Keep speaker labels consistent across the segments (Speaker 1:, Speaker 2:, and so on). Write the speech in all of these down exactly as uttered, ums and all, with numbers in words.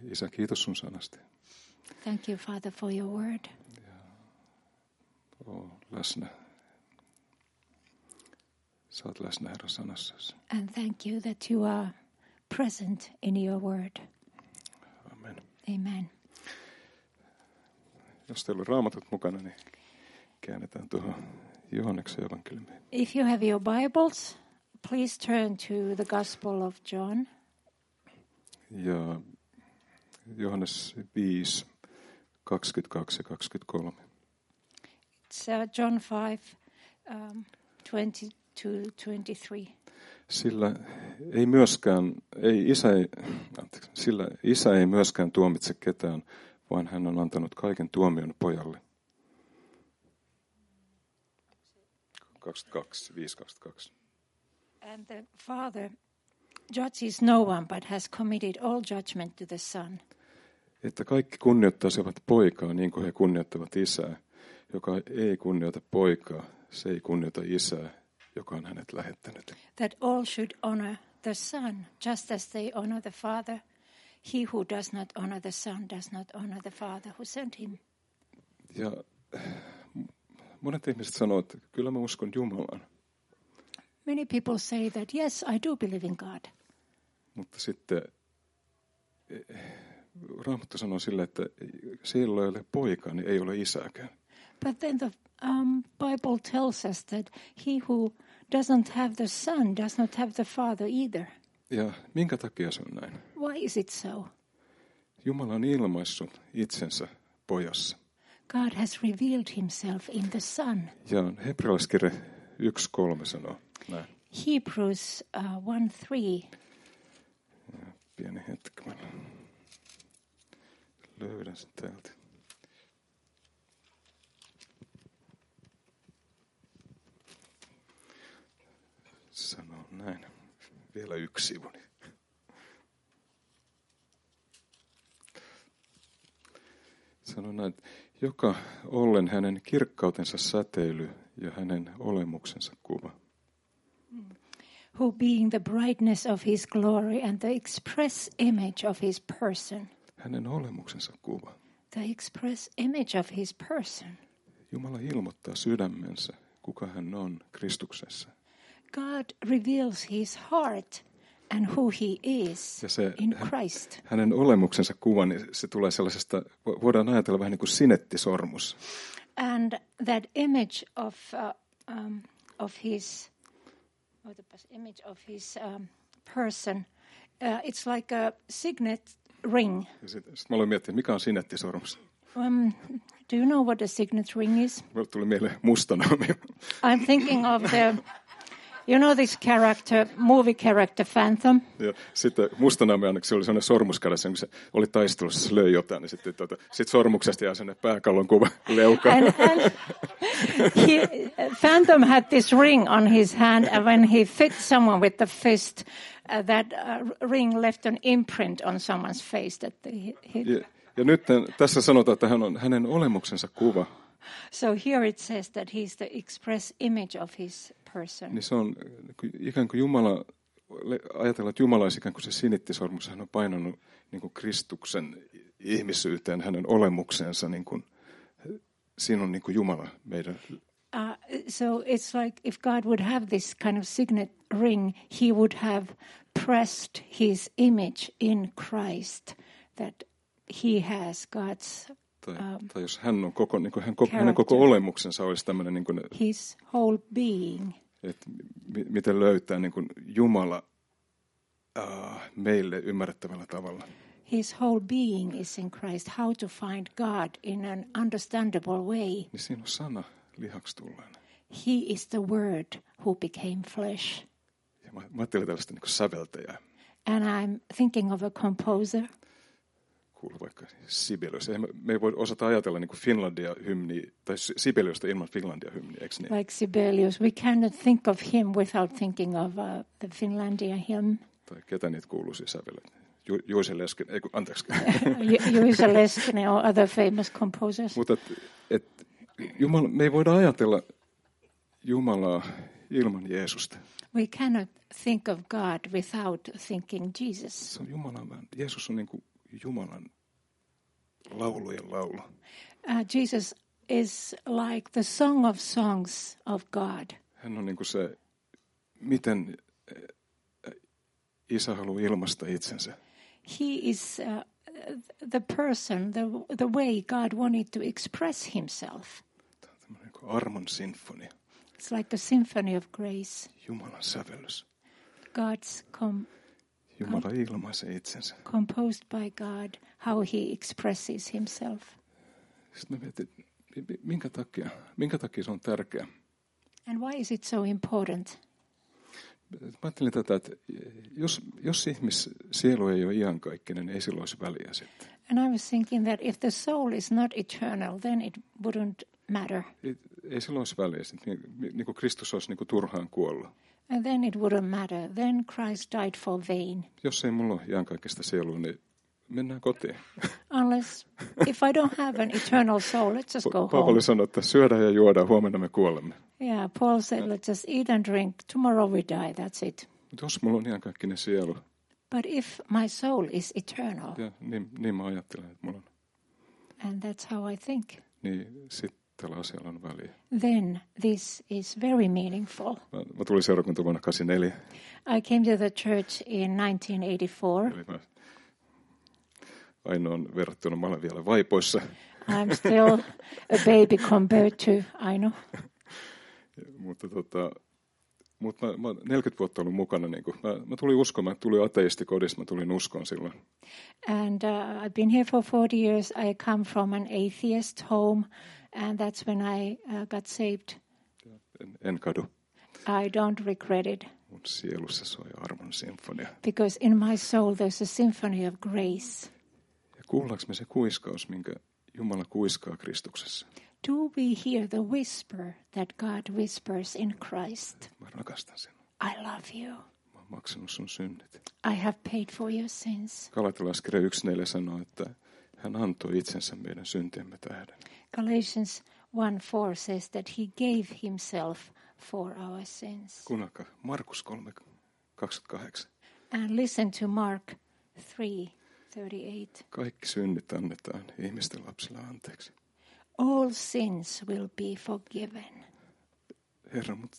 Speaker 1: Isä, kiitos sun sanasta.
Speaker 2: Thank you, Father, for your word.
Speaker 1: Oo läsnä. Sä oot läsnä Herran sanassasi.
Speaker 2: And thank you that you are present in your word.
Speaker 1: Amen.
Speaker 2: Amen.
Speaker 1: Jos teillä on raamatut mukana, niin käännetään tuohon Johanneksen evankeliumiin.
Speaker 2: If you have your Bibles, please turn to the Gospel of John.
Speaker 1: Ja Johannes viisi, kaksikymmentäkaksi ja kaksikymmentäkolme.
Speaker 2: It's uh, John five, um, twenty to twenty-three.
Speaker 1: Sillä ei myöskään, ei isä, ei, anteeksi, sillä isä ei myöskään tuomitse ketään, vaan hän on antanut kaiken tuomion pojalle. kaksikymmentäkaksi, viisi kaksikymmentäkaksi.
Speaker 2: And the Father judges no one, but has committed all judgment to the Son.
Speaker 1: Että kaikki kunnioittaisivat poikaa niin kuin he kunnioittavat isää. Joka ei kunnioita poikaa, se ei kunnioita isää, joka on hänet lähettänyt.
Speaker 2: That all should honor the Son, just as they honor the Father. He who does not honor the Son does not honor the Father who sent him.
Speaker 1: Ja monet ihmiset sanoo, että kyllä mä uskon Jumalaan.
Speaker 2: Many people say that, yes, I do believe in God.
Speaker 1: Mutta sitten Raamattu sanoo sille, että sillä ei ole poikaa, niin ei ole isääkään.
Speaker 2: But then the um, Bible tells us that he who doesn't have the Son does not have the Father either.
Speaker 1: Ja minkä takia se on näin?
Speaker 2: Why is it so?
Speaker 1: Jumala on ilmaissut itsensä pojassa.
Speaker 2: God has revealed himself in the Son.
Speaker 1: Ja hebrealaiskirje yksi kolme sanoo näin.
Speaker 2: Hebrews uh, one three.
Speaker 1: Pieni hetki, mä löydän sen täältä. Sanoo näin. Vielä yksi sivu. Sanoo näin, joka ollen hänen kirkkautensa säteily ja hänen olemuksensa kuva.
Speaker 2: Who being the brightness of his glory and the express image of his person.
Speaker 1: Hänen olemuksensa kuva.
Speaker 2: The express image of his person.
Speaker 1: Jumala ilmoittaa sydämensä, kuka hän on Kristuksessa.
Speaker 2: God reveals his heart and who he is
Speaker 1: se,
Speaker 2: in Christ.
Speaker 1: Hänen olemuksensa kuva, niin se tulee sellaisesta, voidaan ajatella vähän niin kuin sinettisormus.
Speaker 2: And that image of uh, um, of his image of his um, person, uh, it's like a signet ring.
Speaker 1: Sitten sit mä aloin miettiä, mikä on sinettisormus.
Speaker 2: Um, do you know what a signet ring is?
Speaker 1: Mulle tuli mieleen Mustanaami.
Speaker 2: I'm thinking of the, you know this character, movie character Phantom?
Speaker 1: Ja sitten Mustanaami ainakin se oli sellainen sormus kädessä, kun se oli taistelussa, se löi jotain, niin sitten tota, sit sormuksesta jää sellainen pääkallon kuva leukaan.
Speaker 2: And, and he, Phantom had this ring on his hand, and when he fit someone with the fist, uh, that uh, ring left an imprint on someone's face. That he, he
Speaker 1: ja, ja nyt tässä sanotaan, että hän on hänen olemuksensa kuva.
Speaker 2: So here it says that he's the express image of his person.
Speaker 1: Niin se on ikään kuin Jumala, ajatellaan, että Jumala olisi ikään kuin se sinittisormus, hän on painanut niin kuin Kristuksen ihmisyyteen, hänen olemuksensa, niin kuin, siinä on niin kuin Jumala meidän.
Speaker 2: Uh, so it's like if God would have this kind of signet ring, he would have pressed his image in Christ, that he has God's
Speaker 1: Tai,
Speaker 2: um,
Speaker 1: tai jos hän on koko, niin kuin hän, koko, hänen koko olemuksensa olisi tämmöinen, niin kuin,
Speaker 2: his whole being.
Speaker 1: Että m- miten löytää niin kuin Jumala uh, meille ymmärrettävällä tavalla.
Speaker 2: His whole being is in Christ. How to find God in an understandable way.
Speaker 1: Niin siinä on sana lihaksi tulleen.
Speaker 2: He is the Word who became flesh.
Speaker 1: Ja mä, mä ajattelin tällaista niin kuin säveltäjää.
Speaker 2: And I'm thinking of a composer.
Speaker 1: Kuuluu vaikka Sibelius. Me, me ei voi osata ajatella niin kuin Finlandia-hymniä, tai Sibeliusta ilman Finlandia-hymniä, eikö niin?
Speaker 2: Like Sibelius. We cannot think of him without thinking of uh, the Finlandia hymn.
Speaker 1: Tai ketä niitä kuuluisia sävelöitä? Ju, Juise Leskinen, ei kun, anteeksi.
Speaker 2: Juise Leskinen or other famous composers.
Speaker 1: Mutta et, et, Jumala, me ei voida ajatella Jumalaa ilman Jeesusta.
Speaker 2: We cannot think of God without thinking Jesus.
Speaker 1: Se on Jumala. Jeesus on niin kuin Jumalan laulujen laulu.
Speaker 2: Uh, Jesus is like the song of songs of God.
Speaker 1: Hän on niin kuin se, miten Isä haluaa ilmaista itsensä.
Speaker 2: He is uh, the person, the, the way God wanted to express himself.
Speaker 1: Tämä on tämmöinen niin kuin armon sinfonia.
Speaker 2: It's like a symphony of grace.
Speaker 1: Jumalan sävellys.
Speaker 2: God's com-
Speaker 1: Jumala ilmaisee itsensä.
Speaker 2: composed by God, how he expresses himself.
Speaker 1: Sitten mä mietin, minkä takia, minkä takia se on tärkeä.
Speaker 2: And why is it so important?
Speaker 1: Mä ajattelin tätä, että jos, jos ihmissielu ei ole iankaikkinen, niin ei sillä olisi väliä sitten.
Speaker 2: And I was thinking that if the soul is not eternal, then it wouldn't matter.
Speaker 1: Ei, ei sillä olisi väliä sitten, niin, niin kuin Kristus olisi niin kuin turhaan kuollut.
Speaker 2: And then it wouldn't matter. Then Christ died for vain.
Speaker 1: Jos ei mulla ole iankaikkista sielua, niin mennään kotiin.
Speaker 2: Unless, if I don't have an eternal soul, let's just go home.
Speaker 1: Paavali sanoi, että syödään ja juodaan, huomenna me kuolemme.
Speaker 2: Yeah, Paul said, let's just eat and drink. Tomorrow we die, that's it.
Speaker 1: Mutta jos mulla on iankaikkinen sielu,
Speaker 2: But if my soul is eternal,
Speaker 1: ja niin, niin mä ajattelen, että mulla on,
Speaker 2: and that's how I think,
Speaker 1: niin sitten tällä asialla on väliä.
Speaker 2: then this is very meaningful.
Speaker 1: Mä, mä tulin seurakuntaan vuonna kahdeksankymmentäneljä.
Speaker 2: I came to the church in nineteen eighty-four.
Speaker 1: Eli mä Ainoan verrattuna mä olen vielä vaipoissa.
Speaker 2: I'm still a baby compared to Aino.
Speaker 1: Mutta tota, mut mä, mä oon neljäkymmentä vuotta ollut mukana. Niin kun, mä, mä tulin uskomaan, tulin ateistikodista, mä tulin uskoon silloin.
Speaker 2: And uh, I've been here for forty years. I come from an atheist home, and that's when I uh, got saved.
Speaker 1: En, en kadu.
Speaker 2: I don't regret it.
Speaker 1: Mun sielussa soi armon sinfonia.
Speaker 2: Because in my soul there's a symphony of grace.
Speaker 1: Ja kuullaanko me se kuiskaus, minkä Jumala kuiskaa Kristuksessa?
Speaker 2: Do we hear the whisper that God whispers in Christ?
Speaker 1: Mä rakastan sinua.
Speaker 2: I love you.
Speaker 1: Mä oon maksanut sun synnit.
Speaker 2: I have paid for your sins.
Speaker 1: Galatalaiskirja yksi neljä sanoo, että hän antoi itsensä meidän syntiemme tähden.
Speaker 2: Galatians one four says that he gave himself for our sins.
Speaker 1: Kuunnelkaa, Markus kolme kaksikymmentäkahdeksan.
Speaker 2: And listen to Mark three thirty-eight.
Speaker 1: Kaikki synnit annetaan ihmisten lapsille anteeksi.
Speaker 2: All sins will be forgiven.
Speaker 1: Herra, mutta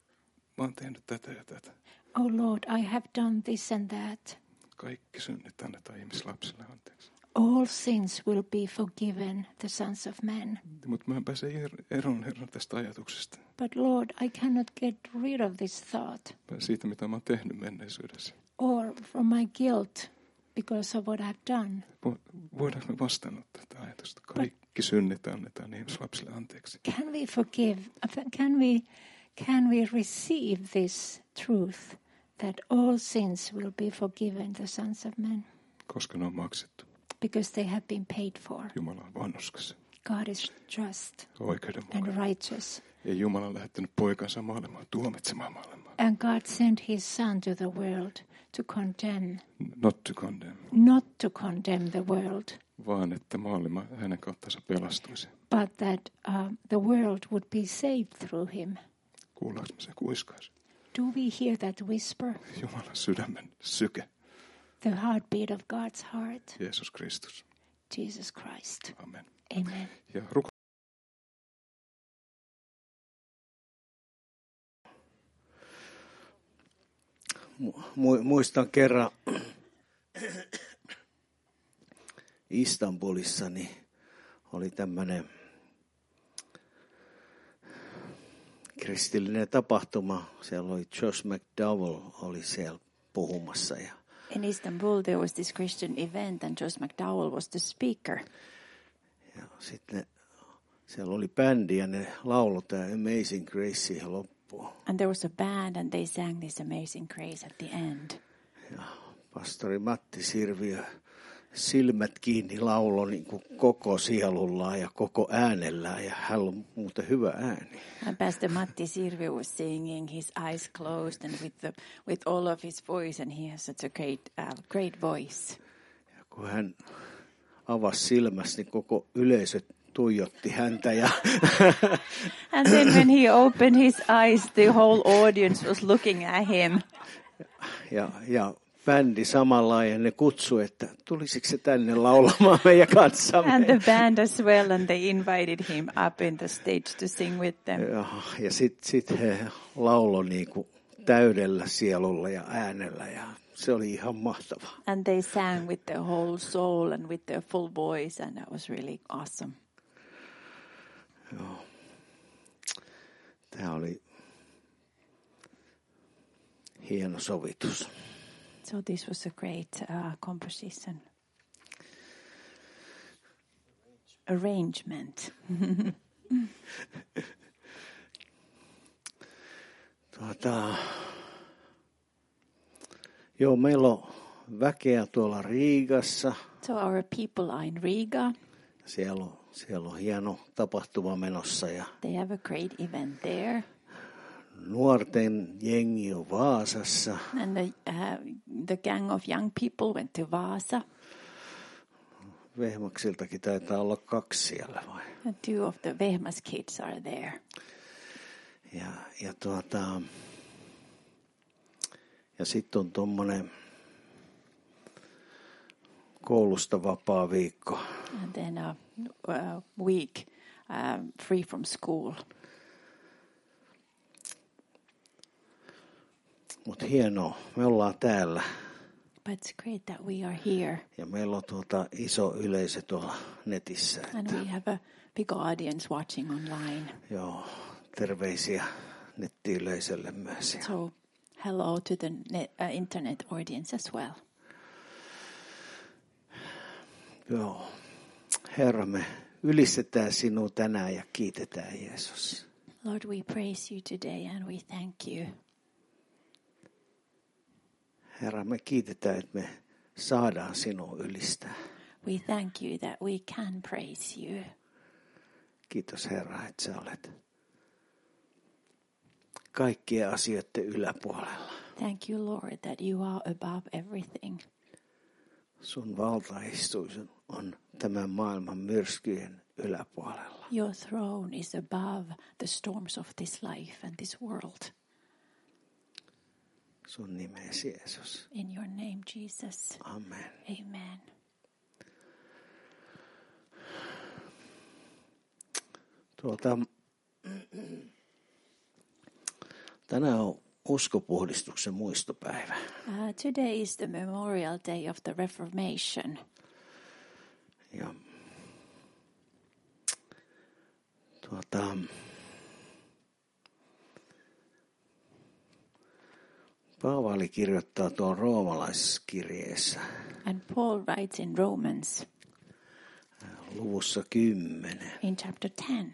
Speaker 1: mä oon tehnyt tätä ja tätä.
Speaker 2: Oh Lord, I have done this and that.
Speaker 1: Kaikki synnit annetaan ihmislapsille anteeksi.
Speaker 2: All sins will be forgiven, the sons of man.
Speaker 1: Mutta mä en pääse eroon, Herra, tästä ajatuksesta.
Speaker 2: But Lord, I cannot get rid of this thought.
Speaker 1: Siitä, mitä mä oon tehnyt menneisyydessä.
Speaker 2: Or from my guilt because of what I've done.
Speaker 1: Voidaanko me vastaanottaa tätä ajatusta? Kaikki synnit annetaan ihmislapsille anteeksi.
Speaker 2: Can we forgive? Can we, can we receive this truth that all sins will be forgiven, the sons of men?
Speaker 1: Koska ne on maksettu.
Speaker 2: Because they have been paid for.
Speaker 1: Jumala on vanhurskas.
Speaker 2: God is just
Speaker 1: oikeudenmukainen.
Speaker 2: and righteous.
Speaker 1: Ja Jumala on lähettänyt poikansa maailmaan tuomitsemaan maailmaa.
Speaker 2: And God sent his son to the world to condemn.
Speaker 1: Not to condemn.
Speaker 2: Not to condemn the world.
Speaker 1: Vaan että maailma hänen kauttansa pelastuisi.
Speaker 2: But that uh, the world would be saved through him.
Speaker 1: Kuullaanko me se kuiskaus?
Speaker 2: Do we hear that whisper?
Speaker 1: Jumalan sydämen syke.
Speaker 2: The heartbeat of God's heart.
Speaker 1: Jeesus Kristus.
Speaker 2: Jesus Christ.
Speaker 1: Amen.
Speaker 2: Amen.
Speaker 1: Ja ruko-
Speaker 3: Muistan kerran Istanbulissa, niin oli tämmöinen kristillinen tapahtuma. Siellä oli Josh McDowell oli siellä puhumassa. Ja
Speaker 4: in Istanbul there was this Christian event and Josh McDowell was the speaker.
Speaker 3: Ja sitten siellä oli bändi ja ne lauloi tämä Amazing Grace siihen loppuun.
Speaker 4: And there was a band and they sang this Amazing Grace at the end.
Speaker 3: Ja pastori Matti Sirviö silmät kiinni lauloi niin kuin koko sielullaan ja koko äänellään ja hän on muuten hyvä ääni.
Speaker 4: And Pastor Matti Sirviö was singing, his eyes closed and with the with all of his voice, and he has such a great uh, great voice.
Speaker 3: Ja kun hän avasi silmässä, niin koko yleisö tuijotti häntä. Ja
Speaker 4: and then when he opened his eyes, the whole audience was looking at him.
Speaker 3: Ja, ja bändi samalla ja ne kutsui, että tulisiko se tänne laulamaan meidän kanssamme.
Speaker 4: And the band as well, and they invited him up in the stage to sing with them.
Speaker 3: Ja, ja sitten sit he lauloi niinku täydellä sielulla ja äänellä ja se oli ihan mahtavaa.
Speaker 4: And they sang with their whole soul and with their full voice, and that was really awesome.
Speaker 3: Joo. Tämä oli hieno sovitus.
Speaker 4: So this was a great uh, composition. Arrangement.
Speaker 3: tuota, joo, meillä on väkeä tuolla Riigassa.
Speaker 4: So our people are in Riga.
Speaker 3: Siellä on, siellä on hieno tapahtuma menossa ja
Speaker 4: They have a great event there.
Speaker 3: nuorten jengi on Vaasassa.
Speaker 4: And the, uh, the gang of young people went to Vaasa.
Speaker 3: Vehmaksiltakin taitaa olla kaksi siellä vai?
Speaker 4: And two of the Vehmas kids are there.
Speaker 3: Ja, ja tuota, ja sitten on tuommoinen koulusta vapaa viikko.
Speaker 4: And then a, a week uh, free from school.
Speaker 3: Mutta hienoa, me ollaan täällä.
Speaker 4: But it's great that we are here.
Speaker 3: Ja meillä on tuota iso yleisö tuolla netissä.
Speaker 4: And
Speaker 3: Että,
Speaker 4: we have a big audience watching online.
Speaker 3: joo, terveisiä nettiyleisölle myös. Ja,
Speaker 4: So hello to the net, uh, internet audience as well.
Speaker 3: joo, Herra, me ylistetään sinua tänään ja kiitetään Jeesus.
Speaker 4: Lord, we praise you today and we thank you.
Speaker 3: Herra, me kiitetään, että me saadaan sinua ylistää.
Speaker 4: We thank you that we can praise you.
Speaker 3: Kiitos Herra, että sä olet kaikkien asioiden yläpuolella.
Speaker 4: Thank you, Lord, that you are above everything.
Speaker 3: Sun valtaistuus on tämän maailman myrskyjen yläpuolella.
Speaker 4: Your throne is above the storms of this life and this world.
Speaker 3: Sun nimesi Jeesus.
Speaker 4: In your name, Jesus.
Speaker 3: Amen.
Speaker 4: Amen.
Speaker 3: Tuota, tänään on uskopuhdistuksen muistopäivä.
Speaker 4: Uh, today is the Memorial Day of the Reformation.
Speaker 3: Ja tuota, Paavali kirjoittaa tuon roomalaiskirjeessä
Speaker 4: And Paul writes in Romans
Speaker 3: luvussa kymmenen.
Speaker 4: in chapter ten.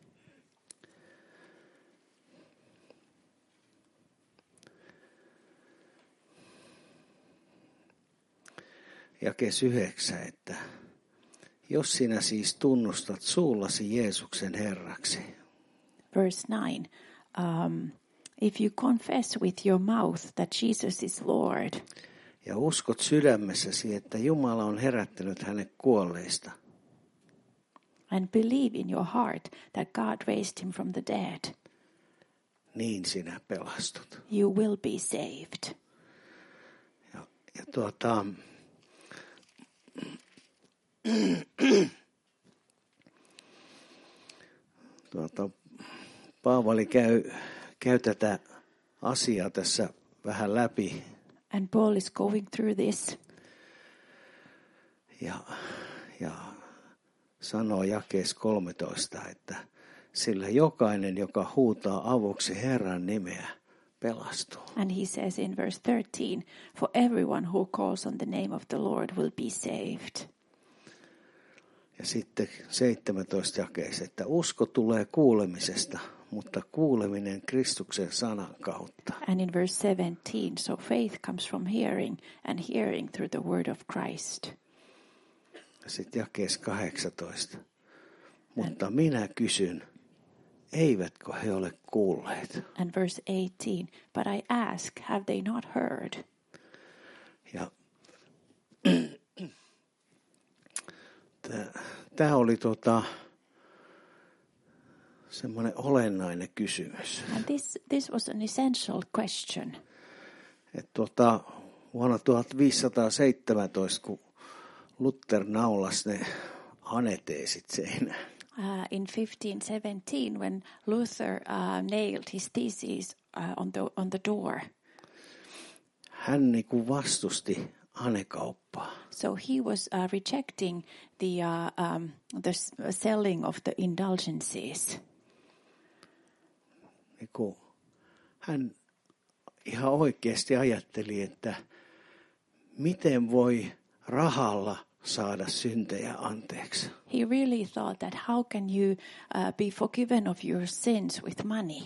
Speaker 3: Jakes yhdeksän, että jos sinä siis tunnustat suullasi Jeesuksen Herraksi
Speaker 4: Verse nine. Um, if you confess with your mouth that Jesus is Lord
Speaker 3: ja uskot sydämessäsi, että Jumala on herättänyt hänet kuolleista,
Speaker 4: and believe in your heart that God raised him from the dead,
Speaker 3: niin sinä pelastut.
Speaker 4: you will be saved.
Speaker 3: Ja, ja tuota, tuota, Paavali käy, käy tätä asiaa tässä vähän läpi.
Speaker 4: And Paul is going through this.
Speaker 3: Ja, ja sanoo jakees kolmetoista, että sillä jokainen, joka huutaa avuksi Herran nimeä, pelastuu.
Speaker 4: And he says in verse thirteen, for everyone who calls on the name of the Lord will be saved.
Speaker 3: Ja sitten seitsemäntoista jakeessa, että usko tulee kuulemisesta, mutta kuuleminen Kristuksen sanan kautta.
Speaker 4: And in verse seventeen, so faith comes from hearing, and hearing through the word of Christ.
Speaker 3: Ja sitten jakeessa kahdeksantoista. Mutta minä kysyn, eivätkö he ole kuulleet?
Speaker 4: And verse eighteen, but I ask, have they not heard?
Speaker 3: Ja tämä oli tota, semmoinen olennainen kysymys.
Speaker 4: And this, this was an essential question.
Speaker 3: Et tota, Vuonna tuhatviisisataaseitsemäntoista, kun Luther naulasi ne aneteesit seinään.
Speaker 4: Uh, in fifteen seventeen, when Luther uh, nailed his theses uh, on the on the door,
Speaker 3: hän niin kuin vastusti anekauppaa.
Speaker 4: so he was uh, rejecting the uh, um, the s- selling of the indulgences.
Speaker 3: Niin kuin hän ihan oikeasti ajatteli, että miten voi rahalla saada syntejä anteeksi.
Speaker 4: He really thought that how can you uh, be forgiven of your sins with money?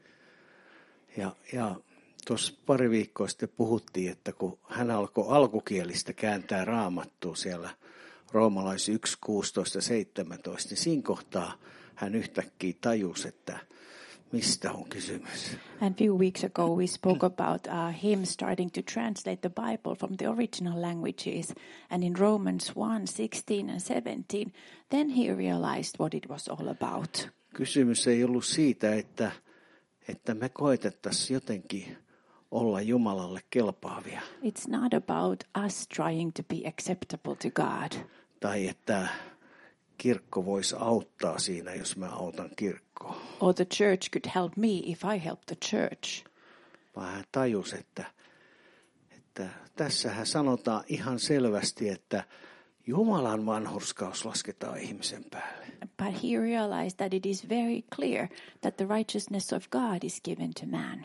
Speaker 3: Ja, ja tuossa pari viikkoa sitten puhuttiin, että kun hän alkoi alkukielistä kääntää raamattua siellä roomalais yksi, kuusitoista, seitsemäntoista, niin siinä kohtaa hän yhtäkkiä tajusi, että mistä on kysymys.
Speaker 4: And a few weeks ago we spoke about uh, him starting to translate the Bible from the original languages. And in Romans one, sixteen and seventeen, then he realized what it was all about.
Speaker 3: Kysymys ei ollut siitä, että, että me koetettaisiin jotenkin olla Jumalalle kelpaavia.
Speaker 4: It's not about us trying to be acceptable to God.
Speaker 3: Tai että kirkko voisi auttaa siinä, jos mä autan kirkkoa.
Speaker 4: Or the church could help me if I help the church.
Speaker 3: Vaan hän tajusi, että, että tässähän sanotaan ihan selvästi, että Jumalan vanhurskaus lasketaan ihmisen päälle.
Speaker 4: But he realized that it is very clear that the righteousness of God is given to man.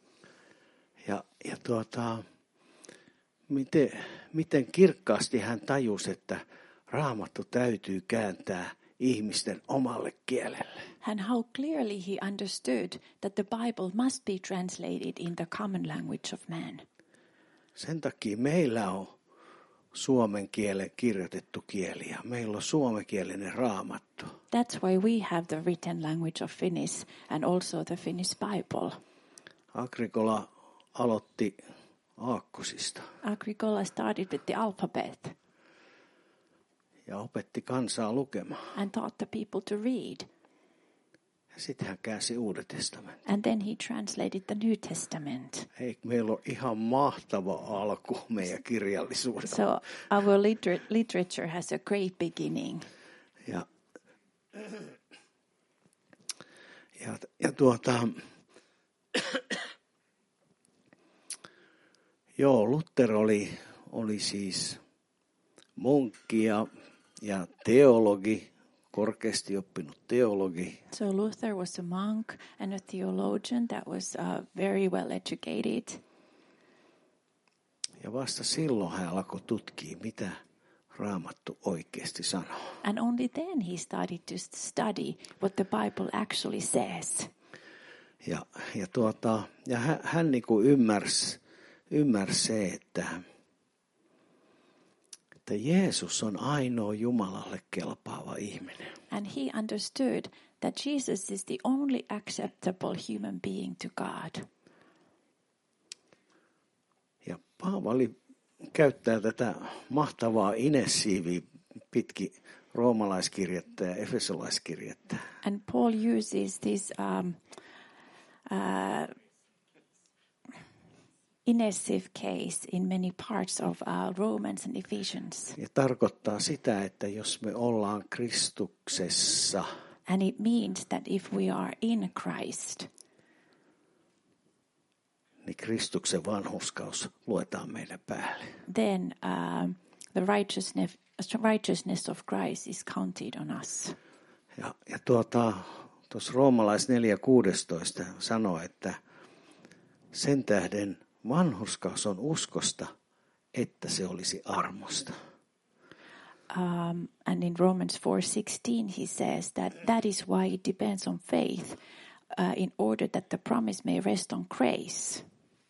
Speaker 3: Ja, ja tuota, miten, miten kirkkaasti hän tajusi, että Raamattu täytyy kääntää ihmisten omalle kielelle.
Speaker 4: And how clearly he understood that the Bible must be translated in the common language of man.
Speaker 3: Sen takia meillä on suomen kielen kirjoitettu kieli ja meillä on suomenkielinen Raamattu.
Speaker 4: That's why we have the written language of Finnish and also the Finnish Bible.
Speaker 3: Agricola aloitti aakkosista
Speaker 4: Agricola started with the alphabet
Speaker 3: ja opetti kansaa lukemaan.
Speaker 4: and taught the people to read.
Speaker 3: Ja sitten hän käänsi Uuden testamentin.
Speaker 4: And then he translated the New Testament.
Speaker 3: Hei, meillä on ihan mahtava alku meidän kirjallisuudella.
Speaker 4: So our liter- literature has a great beginning.
Speaker 3: Ja, ja, ja tuota, joo, Luther oli, oli siis munkki ja, ja teologi, korkeasti oppinut teologi.
Speaker 4: So Luther was a monk and a theologian that was uh, very well educated.
Speaker 3: Ja vasta silloin hän alkoi tutkia, mitä Raamattu oikeasti sanoo.
Speaker 4: And only then he started to study what the Bible actually says.
Speaker 3: Ja, ja, tuota, ja hän, hän niin kuin ymmärsi, ymmärsi se, että, että Jeesus on ainoa Jumalalle kelpaava ihminen.
Speaker 4: And he understood that Jesus is the only acceptable human being to God.
Speaker 3: Ja Paavali käyttää tätä mahtavaa inessiiviä pitki roomalaiskirjettä ja efesolaiskirjettä.
Speaker 4: And Paul uses this um, uh, inessive case in many parts of uh, Romans and Ephesians.
Speaker 3: Ja tarkoittaa sitä, että jos me ollaan Kristuksessa,
Speaker 4: And it means that if we are in Christ,
Speaker 3: niin Kristuksen vanhurskaus luetaan meidän päälle.
Speaker 4: then um, the righteousness, righteousness of Christ is counted on us.
Speaker 3: Ja, ja tuota, tuossa Roomalais neljä kuusitoista sanoo, että sen tähden vanhurskaus on uskosta, että se olisi armosta.
Speaker 4: Um, and in Romans four sixteen he says that that is why it depends on faith uh, in order that the promise may rest on grace.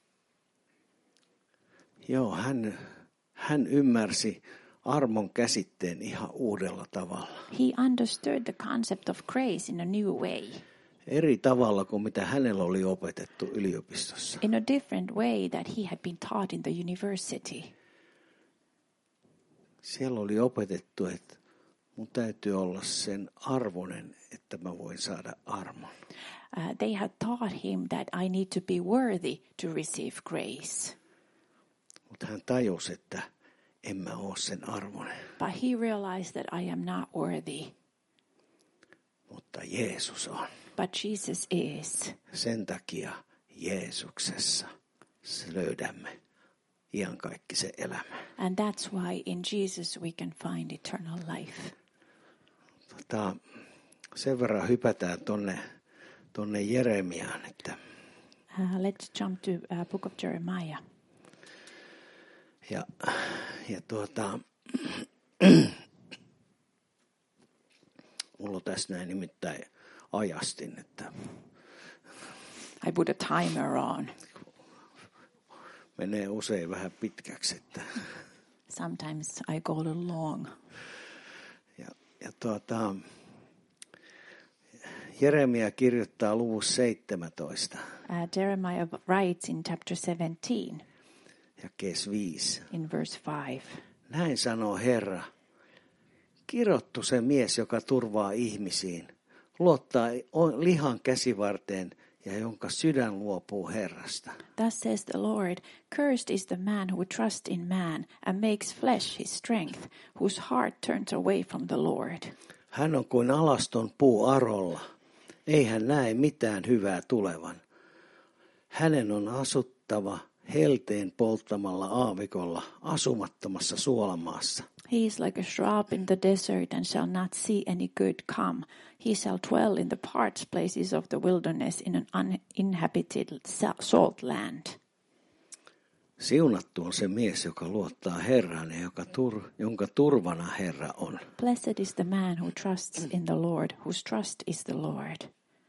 Speaker 3: Joo, hän, hän ymmärsi armon käsitteen ihan uudella tavalla.
Speaker 4: He understood the concept of grace in a new way,
Speaker 3: Eri tavalla kuin mitä hänellä oli opetettu yliopistossa.
Speaker 4: in a different way that he had been taught in the university.
Speaker 3: Siellä oli opetettu, että mun täytyy olla sen arvoinen, että mä voin saada armon.
Speaker 4: Uh, they had taught him that I need to be worthy to receive grace.
Speaker 3: Mutta hän tajusi, että en mä ole sen arvoinen.
Speaker 4: But he realized that I am not worthy.
Speaker 3: Mutta Jeesus on.
Speaker 4: But Jesus is.
Speaker 3: Sen takia Jeesuksessa se löydämme iankaikkisen elämän.
Speaker 4: And that's why in Jesus we can find eternal life.
Speaker 3: Tota, sen verran hypätään tonne, tonne Jeremiaan, että
Speaker 4: Uh, let's jump to uh, book of Jeremiah.
Speaker 3: ja, ja tuota, mulla on tässä näin nimittäin ajastin, että
Speaker 4: I put a timer on.
Speaker 3: menee usein vähän pitkäksi. Että,
Speaker 4: Sometimes I go a little long.
Speaker 3: ja, ja tuota, Jeremia kirjoittaa luvussa seitsemäntoista,
Speaker 4: Uh, Jeremiah writes in chapter seventeen,
Speaker 3: jakees viisi.
Speaker 4: in verse five.
Speaker 3: Näin sanoo Herra, kirottu se mies, joka turvaa ihmisiin, luottaa lihan käsivarteen ja jonka sydän luopuu Herrasta.
Speaker 4: Thus says the Lord, cursed is the man who trusts in man and makes flesh his strength, whose heart turns away from the Lord.
Speaker 3: Hän on kuin alaston puu arolla, ei hän näe mitään hyvää tulevan. Hänen on asuttava helteen polttamalla aavikolla asumattomassa suolamaassa.
Speaker 4: He is like a shrub in the desert and shall not see any good come. He shall dwell in the parched places of the wilderness in an uninhabited salt land.
Speaker 3: Siunattu on se mies, joka luottaa Herraan ja joka tur, jonka turvana Herra on.
Speaker 4: Blessed is the man who trusts in the Lord, whose trust is the Lord.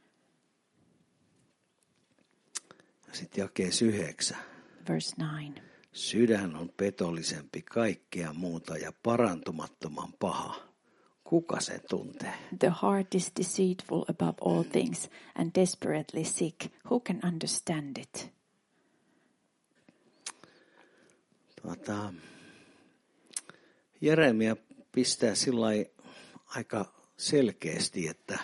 Speaker 3: Sitten jakees yhdeksän.
Speaker 4: Verse nine.
Speaker 3: Sydän on petollisempi kaikkea muuta ja parantumattoman paha. Kuka sen tuntee?
Speaker 4: The heart is deceitful above all things and desperately sick. Who can understand it?
Speaker 3: Tuota, Jeremia pistää sillai aika selkeästi, että,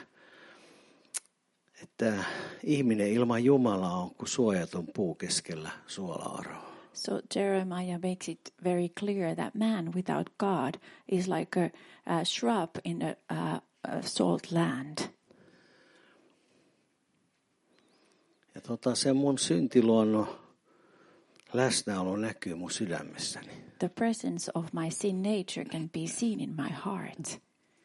Speaker 3: että ihminen ilman Jumalaa on kuin suojaton puu keskellä suola-aroa.
Speaker 4: So Jeremiah makes it very clear that man without God is like a, a shrub in a, a, a salt land.
Speaker 3: Ja tota, se mun syntiluonnon läsnäolo näkyy mun sydämessäni.
Speaker 4: The presence of my sin nature can be seen in my heart.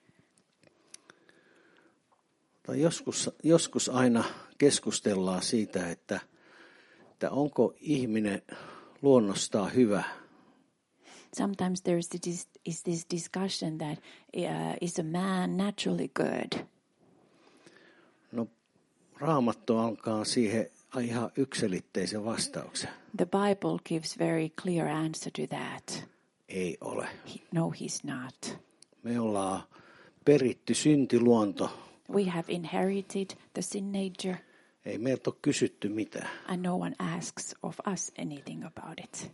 Speaker 3: Tai joskus, joskus aina keskustellaan siitä, että, että onko ihminen luonnostaan hyvä.
Speaker 4: Sometimes there is this, is this discussion that uh, is a man naturally good?
Speaker 3: No, Raamattu alkaa siihen ihan yksiselitteisen vastauksen.
Speaker 4: The Bible gives very clear answer to that.
Speaker 3: Ei ole.
Speaker 4: He, no, he's not.
Speaker 3: Me ollaan peritty syntiluonto.
Speaker 4: We have inherited the sin nature.
Speaker 3: Ei meiltä ole kysytty mitään.
Speaker 4: And no one asks of us anything about it.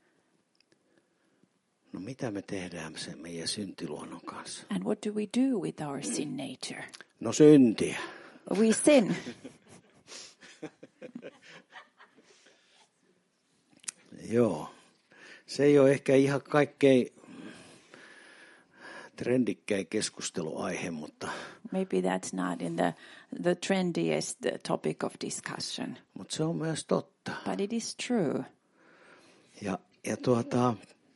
Speaker 3: No mitä me tehdään sen meidän syntiluonnon kanssa?
Speaker 4: And what do we do with our sin nature?
Speaker 3: No syntiä.
Speaker 4: We sin.
Speaker 3: Joo. Se ei ole ehkä ihan kaikkein trendikkäin keskusteluaihe, mutta,
Speaker 4: Maybe that's not in the, the trendiest topic of discussion.
Speaker 3: mutta se on myös totta.
Speaker 4: But it is true.
Speaker 3: Ja, ja tuota,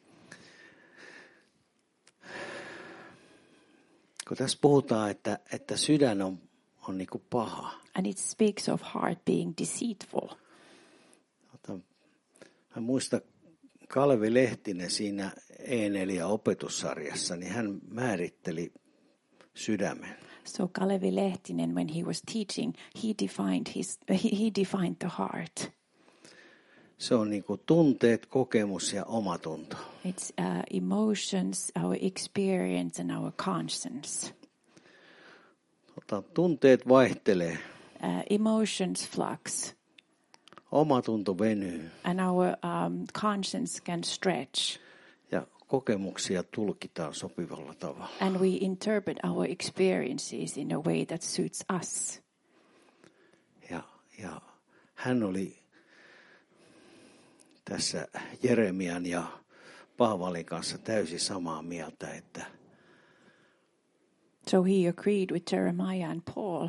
Speaker 3: kun tässä puhutaan, että, että sydän on, on niin kuin paha.
Speaker 4: And it speaks of heart being deceitful.
Speaker 3: Tuota, mä muistan Kalevi Lehtinen siinä E neljä-opetussarjassa, niin hän määritteli sydämen.
Speaker 4: So Kalevi Lehtinen, when he was teaching, he defined his he, he defined the heart.
Speaker 3: Se on niin kuin tunteet, kokemus ja omatunto.
Speaker 4: It's uh, emotions, our experience, and our conscience.
Speaker 3: Tuota, tunteet vaihtelee,
Speaker 4: Uh, emotions flux,
Speaker 3: omatunto venyy
Speaker 4: and our um, conscience can stretch,
Speaker 3: ja kokemuksia tulkitaan sopivalla tavalla.
Speaker 4: and we interpret our experiences in a way that suits us.
Speaker 3: Ja, ja hän oli tässä Jeremian ja Paavalin kanssa täysin samaa mieltä, että
Speaker 4: So he agreed with Jeremiah and Paul.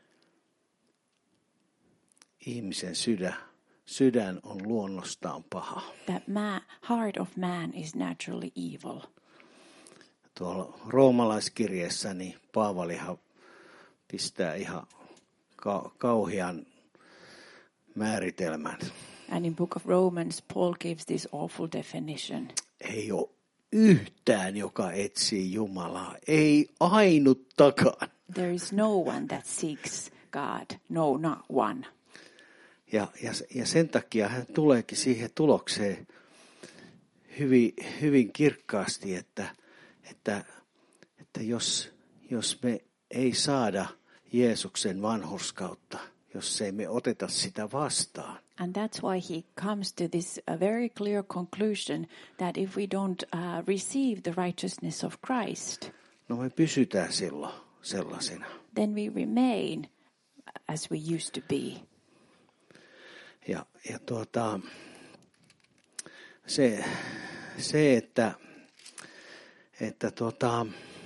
Speaker 3: Ihmisen sydän, sydän on luonnostaan paha.
Speaker 4: That man, heart of man is naturally evil.
Speaker 3: Tuolla roomalaiskirjeessä niin Paavalihan pistää ihan ka- kauhean määritelmän.
Speaker 4: And in book of Romans, Paul gives this awful definition.
Speaker 3: Ei ole yhtään, joka etsii Jumalaa. Ei ainuttakaan.
Speaker 4: There is no one that seeks God. No, not one.
Speaker 3: Ja, ja, ja sen takia hän tuleekin siihen tulokseen hyvin, hyvin kirkkaasti, että, että, että jos, jos me ei saada Jeesuksen vanhurskautta, jos ei me oteta sitä vastaan,
Speaker 4: And that's why he comes to this uh, very clear conclusion that if we don't uh, receive the righteousness of Christ,
Speaker 3: no me pysytään silloin sellaisena.
Speaker 4: then we remain as we used to be.
Speaker 3: Ja, ja tuota, se, se, että, että tuota,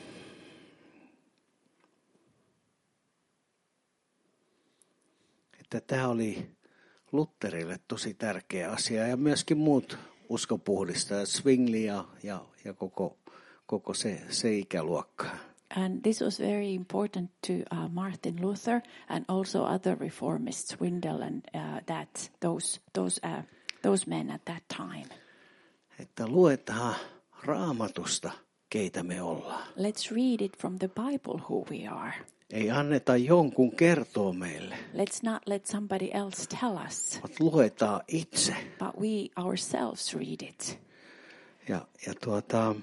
Speaker 3: että tämä oli Lutherille tosi tärkeä asia ja myöskin muut uskonpuhdistajat, Zwingli ja, ja, ja koko, koko se, se ikäluokka.
Speaker 4: And this was very important to uh, Martin Luther and also other reformists, Swindle and uh, that those those uh, those men at that time.
Speaker 3: Että luetaan Raamatusta, keitä me ollaan.
Speaker 4: Let's read it from the Bible who we are.
Speaker 3: Ei anneta jonkun kertoa meille,
Speaker 4: Let's not let somebody else tell us,
Speaker 3: mutta luetaan itse.
Speaker 4: but we ourselves read it.
Speaker 3: Ja, ja tuota,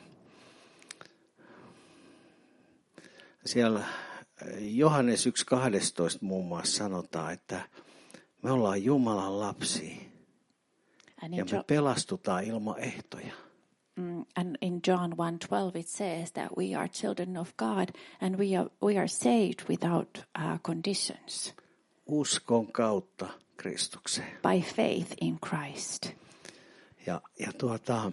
Speaker 3: siellä Johannes yksi kaksitoista muun muassa sanotaan, että me ollaan Jumalan lapsia
Speaker 4: And
Speaker 3: ja
Speaker 4: in,
Speaker 3: me
Speaker 4: jo-
Speaker 3: pelastutaan ilman ehtoja.
Speaker 4: mm, and in John one twelve it says that we are children of God and we are we are saved without uh, conditions
Speaker 3: Uskon kautta Kristukseen.
Speaker 4: by faith in Christ.
Speaker 3: Ja, ja tuota,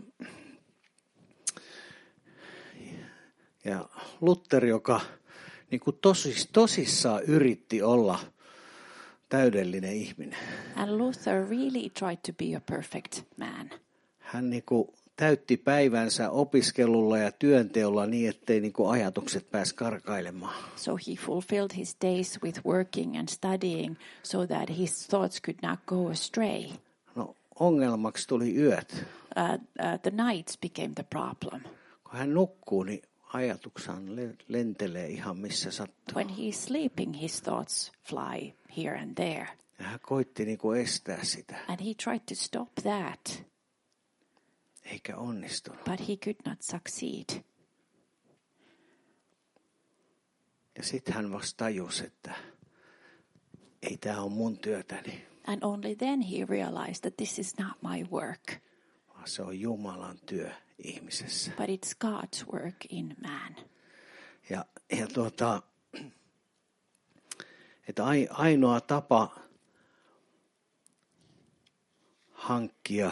Speaker 3: ja Luther, joka niin kuin tosis, tosissaan yritti olla täydellinen ihminen.
Speaker 4: And Luther really tried to be a perfect man.
Speaker 3: Hän niin kuin täytti päivänsä opiskelulla ja työnteolla niin, ettei niin kuin ajatukset pääsi karkailemaan.
Speaker 4: So he fulfilled his days with working and studying so that his thoughts could not go astray.
Speaker 3: No, ongelmaksi tuli yöt.
Speaker 4: Uh, uh, the nights became the problem.
Speaker 3: Kun hän nukkuu, niin ajatuksensa lentelee ihan missä sattuu.
Speaker 4: When he's sleeping, his thoughts fly here and there.
Speaker 3: Ja hän koitti niin kuin estää sitä,
Speaker 4: And he tried to stop that,
Speaker 3: eikä onnistunut.
Speaker 4: but he could not succeed.
Speaker 3: Ja sitten hän vasta tajusi, että ei tämä ole mun työtäni,
Speaker 4: And only then he realized that this is not my work,
Speaker 3: vaan se on Jumalan työ ihmisessä.
Speaker 4: but it's God's work in man.
Speaker 3: Ja, ja tuota, että ai, ainoa tapa hankkia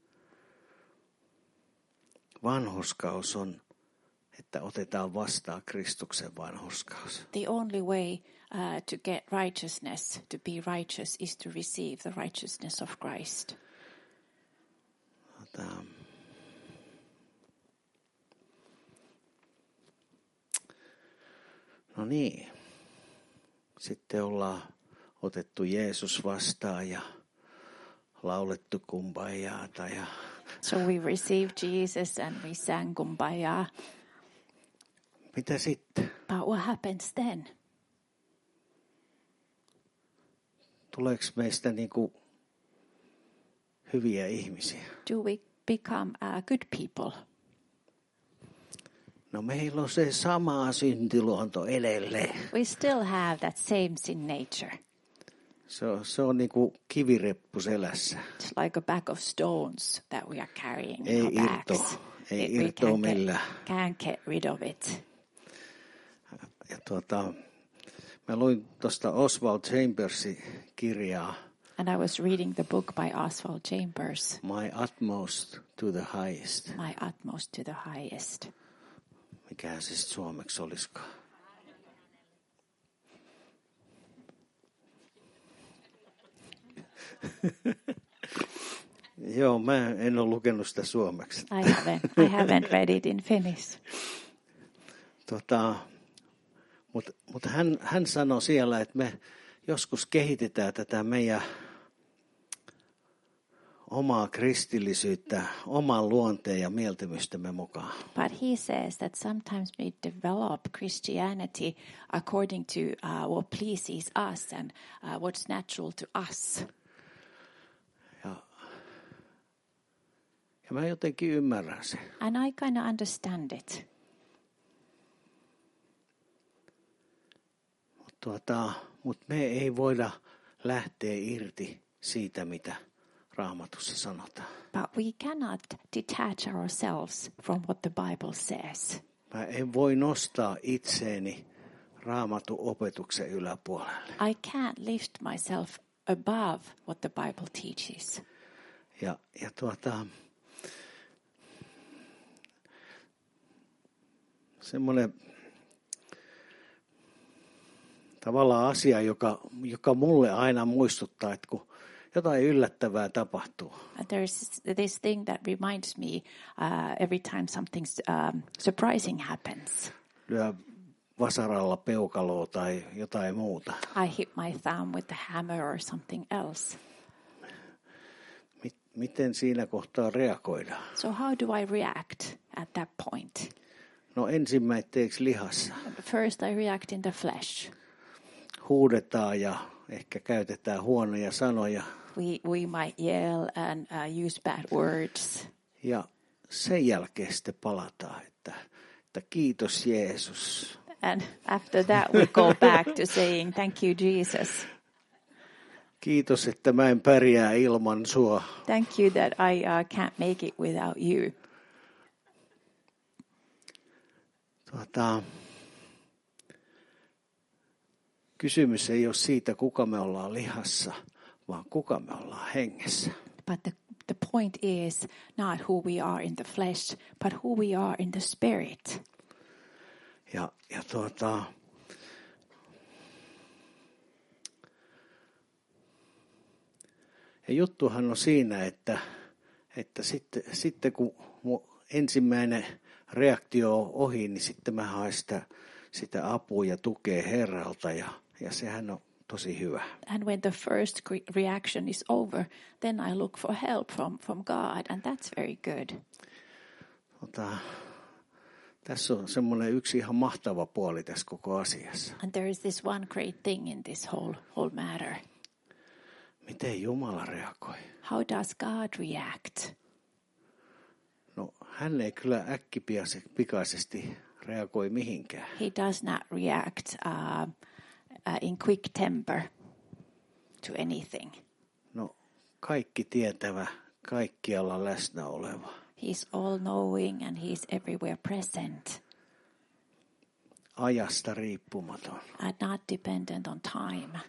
Speaker 3: vanhurskaus on, että otetaan vastaan Kristuksen vanhurskaus.
Speaker 4: The only way uh, to get righteousness, to be righteous, is to receive the righteousness of Christ.
Speaker 3: Tota, no niin, sitten ollaan otettu Jeesus vastaan ja laulettu kumbaijaata ja
Speaker 4: So we received Jesus and we sang Kumbaya.
Speaker 3: mitä sitten?
Speaker 4: But what happens then?
Speaker 3: Tuleeko meistä niinku hyviä ihmisiä?
Speaker 4: Do we become uh, good people?
Speaker 3: No meillä on se sama syntiluonto edelleen.
Speaker 4: We still have that same sin nature.
Speaker 3: Se on, se on niinku kivireppu selässä.
Speaker 4: It's like a bag of stones that we are carrying
Speaker 3: Ei
Speaker 4: in our
Speaker 3: irto,
Speaker 4: backs.
Speaker 3: ei
Speaker 4: It- we
Speaker 3: irtoa
Speaker 4: can't get,
Speaker 3: millään.
Speaker 4: can't get rid of it.
Speaker 3: Ja tuota, mä luin tuosta Oswald Chambersin kirjaa
Speaker 4: And I was reading the book by Oswald Chambers.
Speaker 3: My utmost to the highest.
Speaker 4: My utmost to the highest.
Speaker 3: Mikähän se sitten suomeksi olisikaan? Joo, mä en ole lukenut sitä suomeksi.
Speaker 4: I haven't, I haven't read it in Finnish.
Speaker 3: Tota, Mutta mut hän, hän sanoi siellä, että me joskus kehitetään tätä meidän omaa kristillisyyttä oman luonteen ja mieltymystemme mukaan.
Speaker 4: But he says that sometimes we develop Christianity according to uh, what pleases us and uh, what's natural to us.
Speaker 3: Ja, ja mä jotenkin ymmärrän sen.
Speaker 4: And I kind of understand it.
Speaker 3: Tuota, mutta me ei voida lähteä irti siitä, mitä Raamatussa sanotaan.
Speaker 4: But we cannot detach ourselves from what the Bible says.
Speaker 3: Mä en voi nostaa itseeni Raamatun opetuksen yläpuolelle.
Speaker 4: I can't lift myself above what the Bible teaches.
Speaker 3: Ja, ja tuota, semmoinen tavallaan asia, joka, joka mulle aina muistuttaa, että kun jotain yllättävää tapahtuu.
Speaker 4: There's this thing that reminds me uh, every time something um, surprising happens.
Speaker 3: Lyö vasaralla peukaloa tai jotain muuta.
Speaker 4: I hit my thumb with a hammer or something else.
Speaker 3: Miten siinä kohtaa reagoidaan?
Speaker 4: So how do I react at that point?
Speaker 3: No ensimmäiseksi lihassa.
Speaker 4: First I react in the flesh.
Speaker 3: Huudetaan ja ehkä käytetään huonoja sanoja.
Speaker 4: We, we might yell and uh, use bad words.
Speaker 3: Ja sen jälkeen sitten palataan, että, että kiitos Jeesus.
Speaker 4: And after that we go back to saying thank you Jesus.
Speaker 3: Kiitos, että mä en pärjää ilman sua.
Speaker 4: Thank you that I uh, can't make it without you.
Speaker 3: Tuota, kysymys ei ole siitä, kuka me ollaan lihassa, vaan kuka me ollaan hengessä.
Speaker 4: But the, the point is not who we are in the flesh, but who we are in the spirit.
Speaker 3: Ja, ja tuota, ja juttuhan on siinä, että, että sitten, sitten kun ensimmäinen reaktio on ohi, niin sitten mä haen sitä, sitä apua ja tukea Herralta ja, ja sehän on tosi hyvä.
Speaker 4: And when the first reaction is over, then I look for help from, from God, and that's very good.
Speaker 3: Ota, tässä on semmoinen yksi ihan mahtava puoli tässä koko asiassa.
Speaker 4: And there is this one great thing in this whole, whole matter.
Speaker 3: Miten Jumala reagoi?
Speaker 4: How does God react?
Speaker 3: No, hän ei kyllä äkkipikaisesti reagoi mihinkään.
Speaker 4: He does not react uh, uh, in quick temper to anything.
Speaker 3: No, kaikki tietävä, kaikkialla läsnä oleva.
Speaker 4: He's all-knowing and he's everywhere present.
Speaker 3: Ajasta riippumaton.
Speaker 4: And not dependent on time.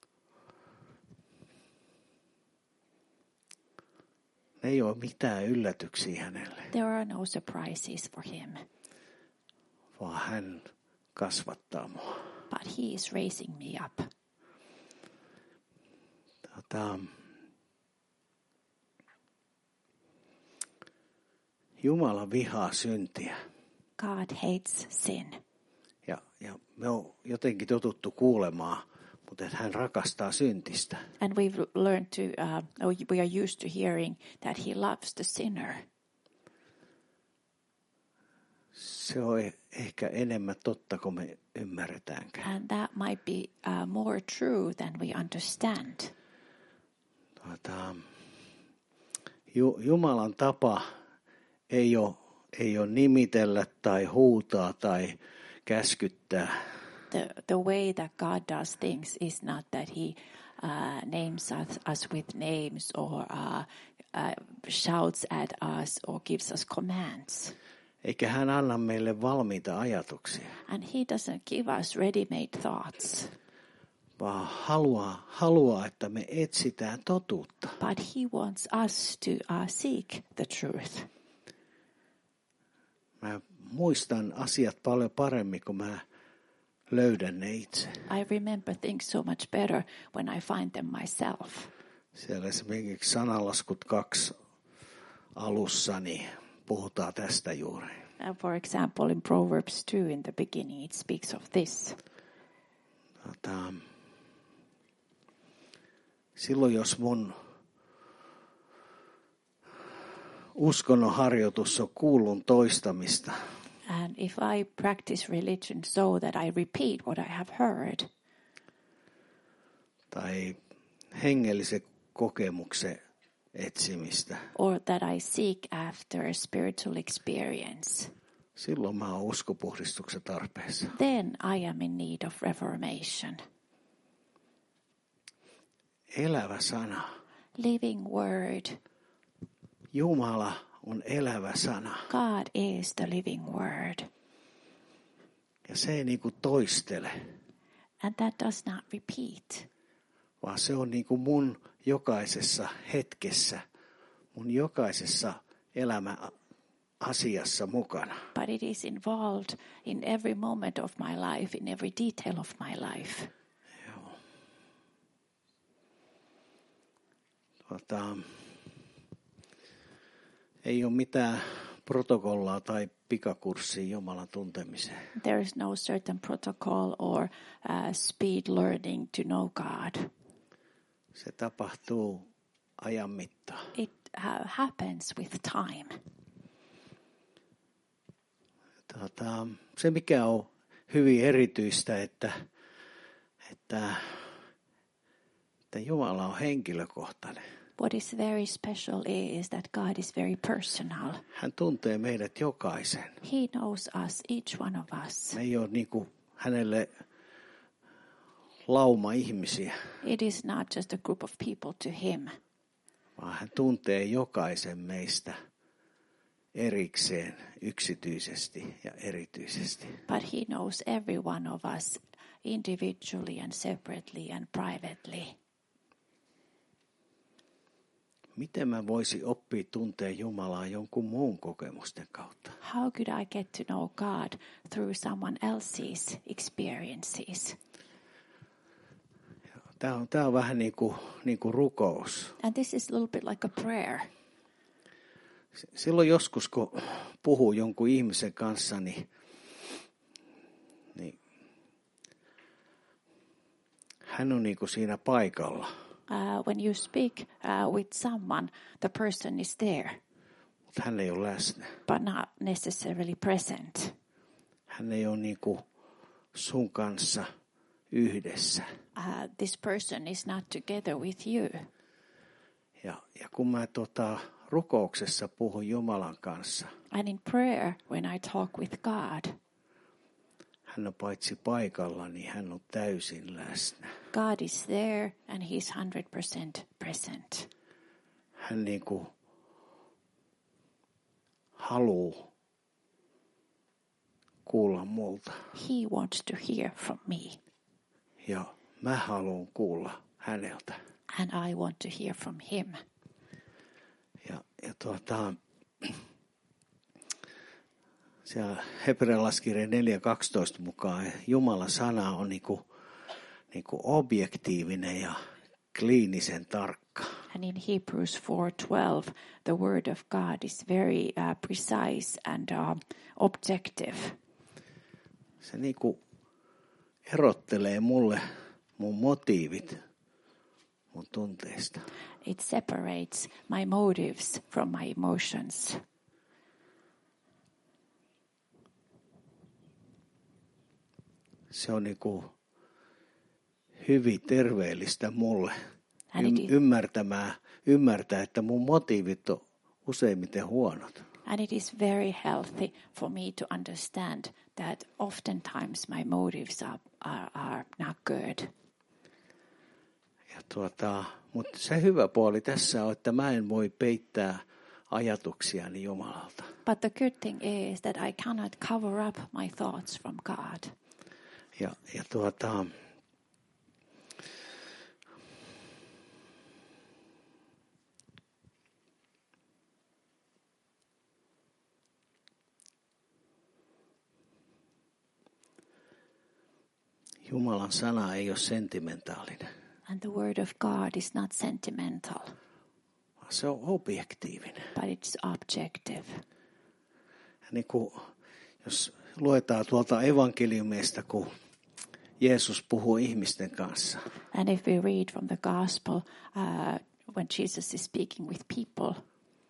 Speaker 3: Ei ole mitään yllätyksiä hänelle.
Speaker 4: There are no surprises for him.
Speaker 3: Vaan hän kasvattaa mua.
Speaker 4: But he is raising me up.
Speaker 3: Tota, Jumala vihaa syntiä.
Speaker 4: God hates sin.
Speaker 3: Ja, ja me on jotenkin totuttu kuulemaan, mutta että hän rakastaa syntistä.
Speaker 4: And we've learned to, uh, we are used to hearing that he loves the sinner.
Speaker 3: Se on ehkä enemmän totta kuin me ymmärretäänkään.
Speaker 4: And that might be uh, more true than we understand.
Speaker 3: Tuota, Ju, Jumalan tapa ei ole, ei ole nimitellä tai huutaa tai käskyttää.
Speaker 4: The, the way that God does things is not that he uh, names us, us with names or uh, uh, shouts at us or gives us commands.
Speaker 3: Eikä hän anna meille valmiita ajatuksia.
Speaker 4: And he doesn't give us ready-made thoughts.
Speaker 3: vaan haluaa, haluaa, että me etsitään totuutta.
Speaker 4: But he wants us to uh, seek the truth.
Speaker 3: Mä muistan asiat paljon paremmin, kun mä löydän ne itse.
Speaker 4: I remember things so much better when I find them myself.
Speaker 3: Siellä esimerkiksi sananlaskut kaksi alussa, niin puhutaan tästä juuri.
Speaker 4: Uh, for example, in Proverbs two in the beginning, it speaks of this.
Speaker 3: Tota, silloin jos mun uskonnon harjoitus on kuullun toistamista,
Speaker 4: And if I practice religion so that I repeat what I have heard,
Speaker 3: tai hengellisen kokemuksen etsimistä,
Speaker 4: or that I seek after a spiritual experience,
Speaker 3: silloin mä oon uskopuhdistuksen tarpeessa.
Speaker 4: then I am in need of reformation.
Speaker 3: Elävä sana.
Speaker 4: Living word.
Speaker 3: Jumala on elävä sana.
Speaker 4: God is the living word.
Speaker 3: Ja se ei niinku toistele,
Speaker 4: And that does not repeat.
Speaker 3: vaan se on niinku mun jokaisessa hetkessä, mun jokaisessa elämä asiassa mukana.
Speaker 4: But it is involved in every moment of my life, in every detail of my life.
Speaker 3: Joo. Tuota, ei ole mitään protokollaa tai pikakurssia Jumalan tuntemiseen.
Speaker 4: There is no certain protocol or uh, speed learning to know God.
Speaker 3: Se tapahtuu ajan mittaan.
Speaker 4: It uh, happens with time.
Speaker 3: Tuota, se mikä on hyvin erityistä, että, että, että Jumala on henkilökohtainen.
Speaker 4: What is very special is that God is very personal.
Speaker 3: Hän tuntee meidät jokaisen.
Speaker 4: He knows us, each one of us.
Speaker 3: Me ei ole niin kuin hänelle lauma ihmisiä,
Speaker 4: It is not just a group of people to him,
Speaker 3: vaan hän tuntee jokaisen meistä erikseen, yksityisesti ja erityisesti.
Speaker 4: but he knows every one of us individually and separately and privately.
Speaker 3: Miten mä voisin oppia tuntea Jumalaa jonkun muun kokemusten kautta?
Speaker 4: How could I get to know God through someone else's experiences?
Speaker 3: Tämä on, tämä on vähän niin kuin, niin kuin rukous.
Speaker 4: And this is a little bit like a prayer.
Speaker 3: Silloin joskus, kun puhuu jonkun ihmisen kanssa, niin, niin hän on niin kuin siinä paikalla.
Speaker 4: Uh, when you speak uh, with someone, the person is there,
Speaker 3: Mutta hän ei ole läsnä.
Speaker 4: but not necessarily present.
Speaker 3: Hän ei ole niin kuin sun kanssa yhdessä.
Speaker 4: Uh, this person is not together with you.
Speaker 3: Ja, ja kun mä tota, rukouksessa puhun Jumalan kanssa,
Speaker 4: And in prayer, when I talk with God,
Speaker 3: hän on paitsi paikalla, niin hän on täysin läsnä.
Speaker 4: God is there and he's one hundred percent present.
Speaker 3: Hän niin kuin haluaa kuulla multa.
Speaker 4: He wants to hear from me,
Speaker 3: Ja mä haluan kuulla häneltä.
Speaker 4: and I want to hear from him.
Speaker 3: Ja, ja tuota, siellä hebrealaiskirjan neljä kaksitoista mukaan Jumalan sana on niinku, niinku objektiivinen ja kliinisen tarkka.
Speaker 4: And in Hebrews four twelve, the word of God is very uh, precise and uh, objective.
Speaker 3: Se niinku erottelee mulle mun motiivit mun tunteista.
Speaker 4: It separates my motives from my emotions.
Speaker 3: Se on niinku hyvin terveellistä mulle
Speaker 4: And
Speaker 3: y-
Speaker 4: it is-
Speaker 3: ymmärtämään, ymmärtää, että mun motiivit on useimmiten huonot.
Speaker 4: And it is very healthy for me to understand that oftentimes my motives are, are, are not good.
Speaker 3: Ja tuota, mutta se hyvä puoli tässä on, että mä en voi peittää ajatuksiani Jumalalta.
Speaker 4: But the good thing is that I cannot cover up my thoughts from God.
Speaker 3: Ja, ja tuota, Jumalan sana ei ole sentimentaalinen.
Speaker 4: And the word of God is not sentimental,
Speaker 3: Se on objektiivinen.
Speaker 4: but it's objective.
Speaker 3: Niin kuin, jos luetaan tuolta evankeliumeista, kun Jeesus puhuu ihmisten kanssa.
Speaker 4: And if we read from the gospel, uh, when Jesus is speaking with people,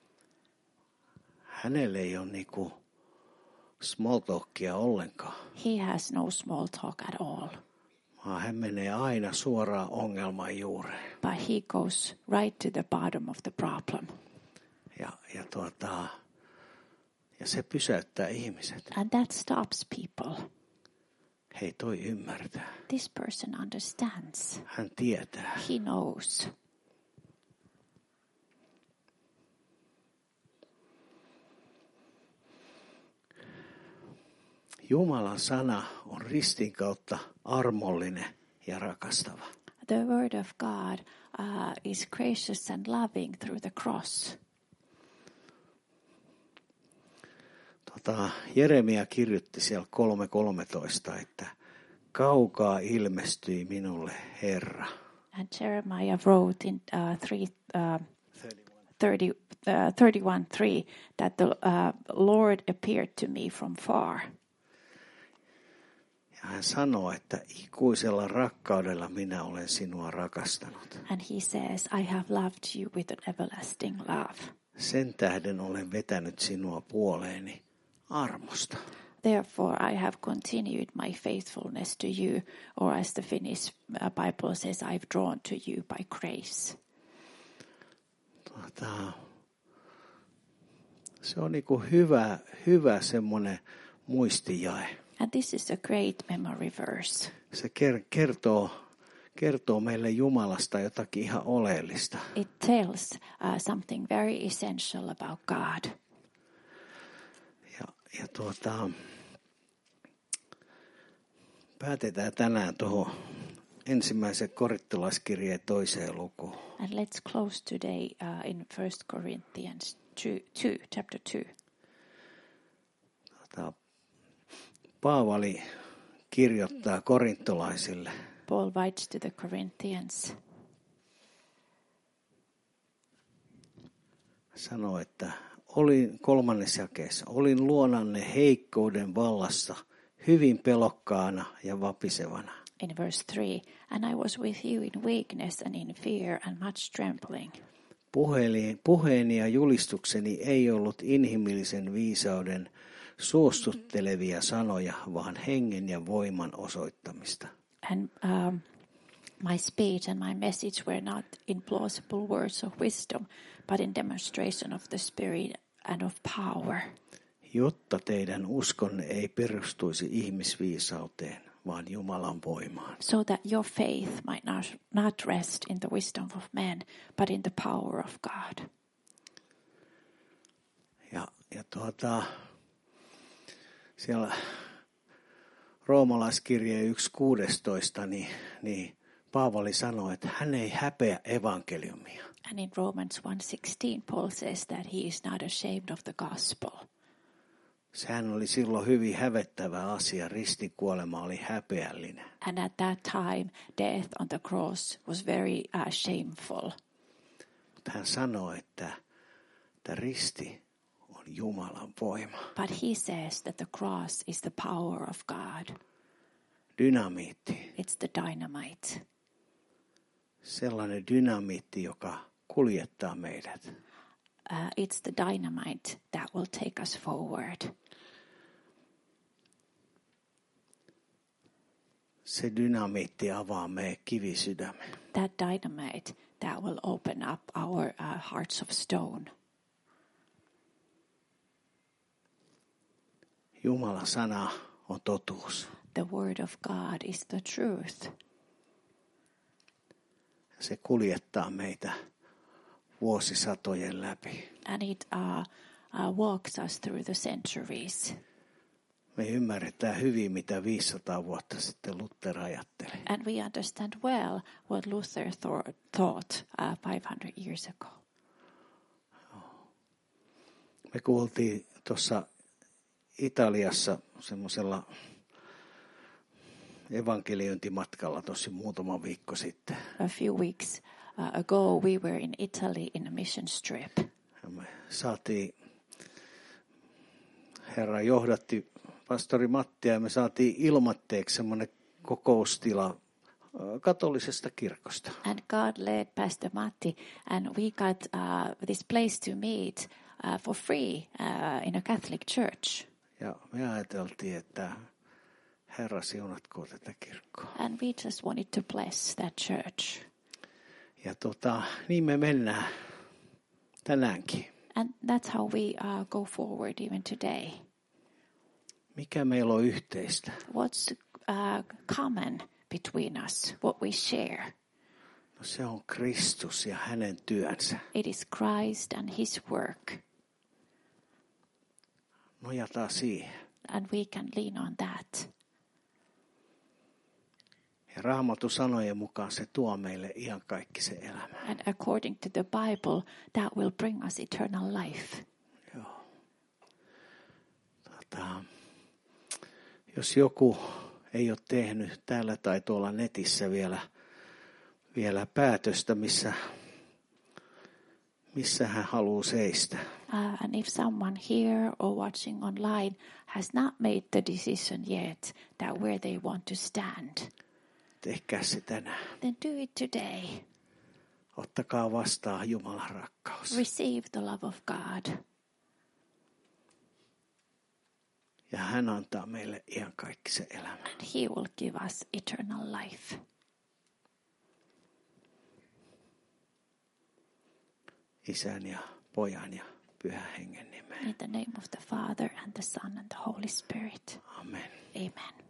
Speaker 3: Hänelle ei ole niin kuin small talkia ollenkaan,
Speaker 4: he has no small talk at all,
Speaker 3: vaan hän menee aina suoraan ongelman juureen.
Speaker 4: but he goes right to the bottom of the problem.
Speaker 3: Ja, ja, tuota, ja se pysäyttää ihmiset.
Speaker 4: And that stops people.
Speaker 3: Hei, toi ymmärtää.
Speaker 4: This person understands.
Speaker 3: Hän tietää.
Speaker 4: He knows.
Speaker 3: Jumalan sana on ristin kautta armollinen ja rakastava.
Speaker 4: The word of God uh, is gracious and loving through the cross.
Speaker 3: Tota, Jeremia kirjoitti siellä kolme kolmetoista, että kaukaa ilmestyi minulle Herra.
Speaker 4: And Jeremiah wrote in uh, three, uh, thirty, uh, thirty-one three that the uh, Lord appeared to me from far.
Speaker 3: Ja hän sanoo, että ikuisella rakkaudella minä olen sinua rakastanut.
Speaker 4: And he says, I have loved you with an everlasting love.
Speaker 3: Sen tähden olen vetänyt sinua puoleeni armosta.
Speaker 4: Therefore I have continued my faithfulness to you, or as the Finnish uh, Bible says, I've drawn to you by grace.
Speaker 3: Tuota, se on niin kuin hyvä, hyvä semmoinen muistijae.
Speaker 4: And this is a great memory verse.
Speaker 3: Se kertoo, kertoo meille Jumalasta jotakin ihan oleellista.
Speaker 4: It tells uh, something very essential about God.
Speaker 3: Ja, ja tuota, päätetään tänään tuohon ensimmäisen korintolaiskirjeen toiseen lukuun.
Speaker 4: And let's close today uh, in First Corinthians two, two, chapter two.
Speaker 3: Tuota, Paavali kirjoittaa korintolaisille.
Speaker 4: Paul writes to the Corinthians.
Speaker 3: Sanoo, että olin kolmannessa jakeessa, olin luonanne heikkouden vallassa, hyvin pelokkaana ja vapisevana.
Speaker 4: In verse three, and I was with you in weakness and in fear and much trembling.
Speaker 3: Puheeni, puheeni ja julistukseni ei ollut inhimillisen viisauden suostuttelevia sanoja, vaan hengen ja voiman osoittamista.
Speaker 4: And um, my speech and my message were not in plausible words of wisdom, but in demonstration of the Spirit and of power.
Speaker 3: Jotta teidän uskonne ei perustuisi ihmisviisauteen, vaan Jumalan voimaan.
Speaker 4: So that your faith might not, not rest in the wisdom of men, but in the power of God.
Speaker 3: Ja, ja tuota, siellä roomalaiskirjeen yksi kuusitoista, niin, niin Paavali sanoi, että hän ei häpeä evankeliumia.
Speaker 4: And in Romans one sixteen, Paul says that he is not ashamed of the gospel.
Speaker 3: Sehän oli silloin hyvin hävettävä asia. Ristikuolema oli häpeällinen.
Speaker 4: And at that time, death on the cross was very uh, shameful.
Speaker 3: Mutta hän sanoi, että, että risti on Jumalan voima.
Speaker 4: But he says that the cross is the power of God.
Speaker 3: Dynamiitti.
Speaker 4: It's the dynamite.
Speaker 3: Sellainen dynamiitti, joka kuljettaa meidät.
Speaker 4: Uh, it's the dynamite that will take us forward.
Speaker 3: Se dynamiitti avaa meidän kivisydämen.
Speaker 4: That dynamite that will open up our uh, hearts of stone.
Speaker 3: Jumalan sana on totuus.
Speaker 4: The word of God is the truth.
Speaker 3: Se kuljettaa meitä vuosisatojen läpi.
Speaker 4: And it uh, uh, walks us through the centuries.
Speaker 3: Me ymmärretään hyvin, mitä viisisataa vuotta sitten Luther ajatteli.
Speaker 4: And we understand well what Luther thought, thought uh, five hundred years ago.
Speaker 3: Me kuultiin tuossa Italiassa semmoisella evankeliointimatkalla tosi muutama viikko sitten.
Speaker 4: A few weeks uh, ago, we were in Italy in a mission trip.
Speaker 3: Ja me saatiin, Herra johdatti pastori Mattia ja me saatiin ilmatteeksi semmoinen kokoustila katolisesta kirkosta.
Speaker 4: And God led Pastor Matti, and we got uh, this place to meet uh, for free uh, in a Catholic church.
Speaker 3: Ja me ajateltiin, että Herra siunatkoon tätä kirkkoa.
Speaker 4: And we just wanted to bless that church.
Speaker 3: Ja tota, niin me mennään tänäänkin.
Speaker 4: And that's how we uh, go forward even today.
Speaker 3: Mikä meillä on yhteistä?
Speaker 4: What's uh, common between us, what we share?
Speaker 3: No se on Kristus ja hänen työnsä.
Speaker 4: It is Christ and his work.
Speaker 3: Nojataan siihen.
Speaker 4: And we can lean on that.
Speaker 3: Ja Raamatun sanojen mukaan se tuo meille iankaikkisen elämän.
Speaker 4: And according to the Bible, that will bring us eternal life.
Speaker 3: Joo. Tota, jos joku ei ole tehnyt täällä tai tuolla netissä vielä, vielä päätöstä, missä, missä hän haluaa seistä.
Speaker 4: Uh, and if someone here or watching online has not made the decision yet that where they want to stand,
Speaker 3: tehkää se tänään.
Speaker 4: then do it today.
Speaker 3: Ottakaa vastaan Jumalan rakkaus.
Speaker 4: Receive the love of God.
Speaker 3: Ja hän antaa meille iankaikkisen elämän.
Speaker 4: And he will give us eternal life.
Speaker 3: Isän ja pojan ja pyhän hengen nimeen.
Speaker 4: In the name of the Father and the Son and the Holy Spirit.
Speaker 3: Amen.
Speaker 4: Amen.